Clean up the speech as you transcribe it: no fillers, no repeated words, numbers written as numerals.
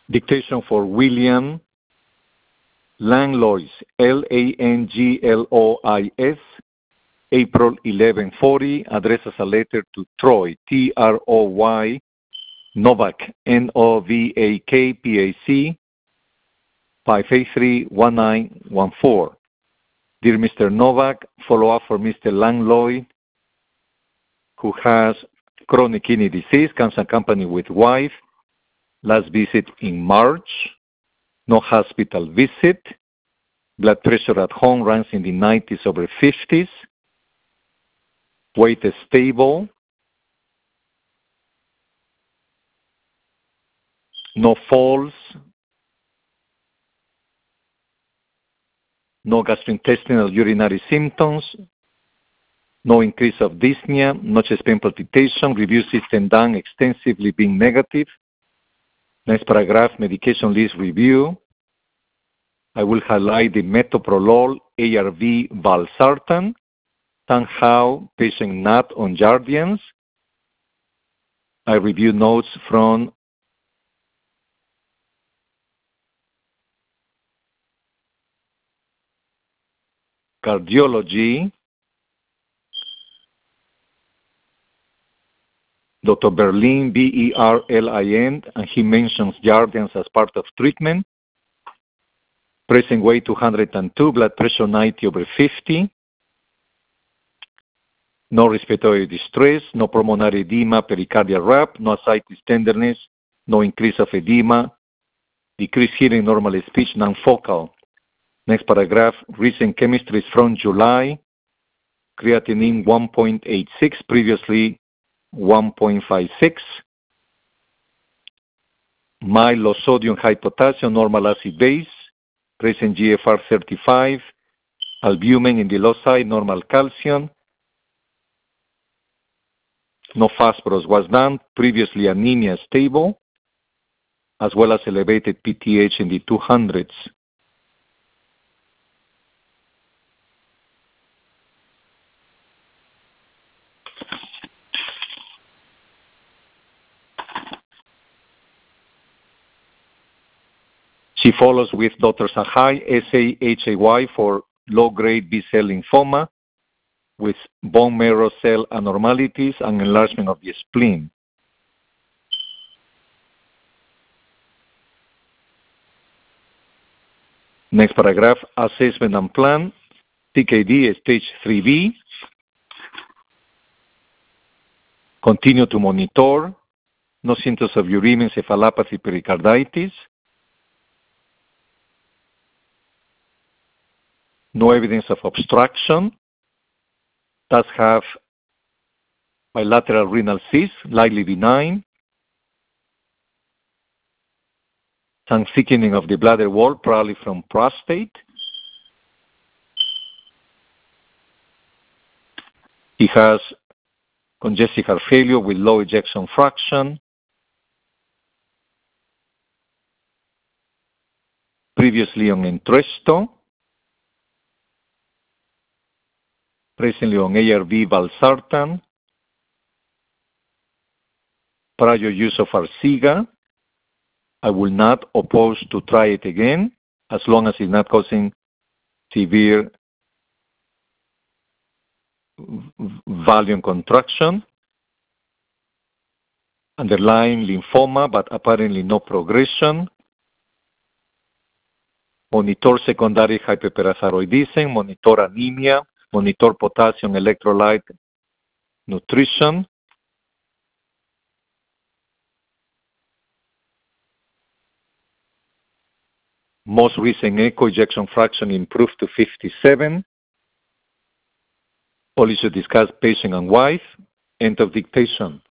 Dictation for William Langlois, Langlois, April 1140, addresses a letter to Troy, Troy, Novak, Novak, PAC, 583-1914. Dear Mr. Novak, follow up for Mr. Langlois, who has chronic kidney disease, comes accompanied with wife, last visit in March, no hospital visit, blood pressure at home runs in the 90s over 50s, weight is stable, no falls, no gastrointestinal urinary symptoms, no increase of dyspnea, no chest pain palpitation, review system done extensively being negative. Next paragraph, medication list review. I will highlight the metoprolol, ARV, valsartan, somehow patient not on Jardiance. I review notes from cardiology. Dr. Berlin, Berlin, and he mentions Jardiance as part of treatment. Present weight 202, blood pressure 90 over 50. No respiratory distress, no pulmonary edema, pericardial rap, no ascites tenderness, no increase of edema, decreased hearing, normal speech, non-focal. Next paragraph, recent chemistry is from July. Creatinine 1.86, previously 1.56. Mild low sodium, high potassium, normal acid base, present GFR 35, albumin in the low side, normal calcium. No phosphorus was done, previously anemia stable, as well as elevated PTH in the 200s. She follows with Dr. Sahai, SAHAY for low-grade B-cell lymphoma with bone marrow cell abnormalities and enlargement of the spleen. Next paragraph, assessment and plan. CKD stage 3B. Continue to monitor. No symptoms of uremia, encephalopathy, pericarditis. No evidence of obstruction. Does have bilateral renal cyst, likely benign. Some thickening of the bladder wall, probably from prostate. He has congestive heart failure with low ejection fraction. Previously on Entresto. Presently on ARV valsartan. Prior use of Arcega. I will not oppose to try it again as long as it's not causing severe volume contraction. Underlying lymphoma, but apparently no progression. Monitor secondary hyperparathyroidism, monitor anemia, monitor potassium electrolyte nutrition. Most recent echo ejection fraction improved to 57. Policy discuss patient and wife. End of dictation.